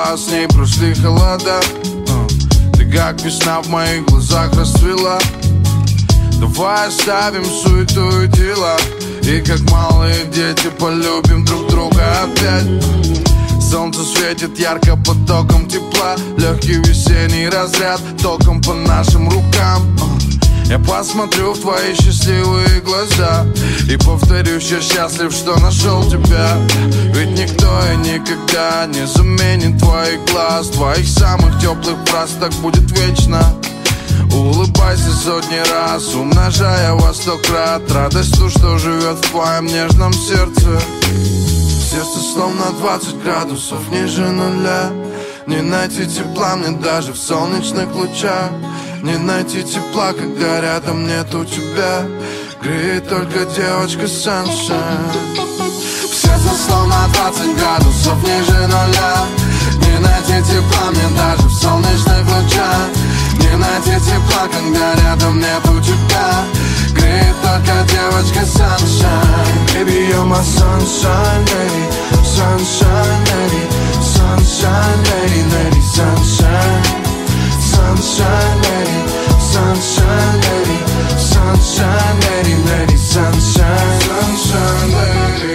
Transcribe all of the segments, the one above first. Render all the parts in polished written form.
а с ней прошли холода. Ты как весна в моих глазах расцвела. Давай оставим суету и дела, и как малые дети полюбим друг друга опять. Солнце светит ярко потоком тепла, легкий весенний разряд током по нашим рукам. Я посмотрю в твои счастливые глаза и повторюсь, я счастлив, что нашел тебя. Ведь никто и никогда не заменит твоих глаз, твоих самых теплых фраз, так будет вечно. Улыбайся сотни раз, умножая во 100 крат радость ту, что живет в твоем нежном сердце. Сердце словно 20 градусов ниже нуля. Не найти тепла мне даже в солнечных лучах. Не найти тепла, когда рядом нету тебя. Греет только девочка Sunshine. В сердце словно 20 градусов ниже нуля. Не найти тепла мне даже в солнечных лучах. Не найти тепла, когда рядом нету тебя. Греет только девочка Sunshine. Baby, you're my sunshine lady. Sunshine lady. Sunshine lady, lady, sunshine. Sunshine lady. Sunshine lady. Sunshine lady, lady, sunshine. Sunshine lady.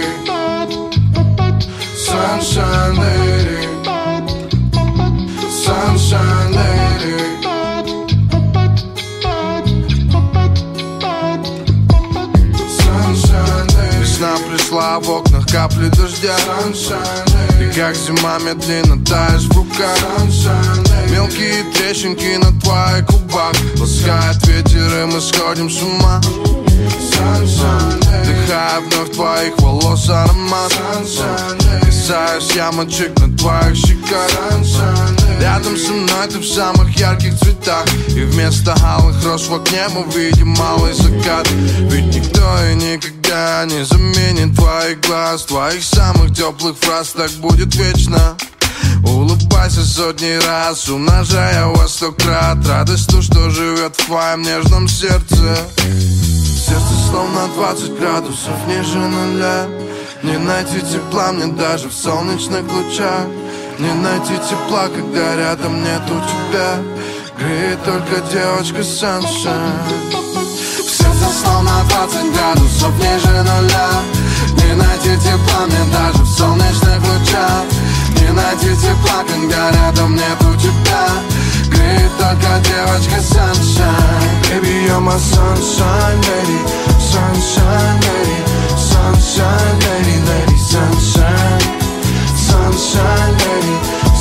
Sunshine lady. Sunshine lady. Весна пришла, в окнах капли дождя. Ты как зима медленно таешь в руках. Мелкие трещинки на твоих губах ласкает ветер, и мы сходим с ума. Вдыхая вновь твоих волос аромат. Касаюсь ямочек на твоих щеках. Рядом со мной ты в самых ярких цветах, и вместо алых роз в окне мы видим малый закат. Ведь никто и никогда не заменит твоих глаз, твоих самых теплых фраз, так будет вечно. Улыбайся сотни раз, умножая во 100 крат радость ту, что живет в твоем нежном сердце. Сердце словно 20 градусов ниже нуля. Не найти тепла мне даже в солнечных лучах. Не найти тепла, когда рядом нету тебя. Греет только девочка Sunshine. В сердце словно 20 градусов ниже нуля. Не найти тепла мне даже в солнечных лучах. Не найти тепла, когда рядом нету тебя. Греет только девочка Sunshine. Baby, you're my sunshine lady. Sunshine lady. Sunshine lady, lady, sunshine. Sunshine lady.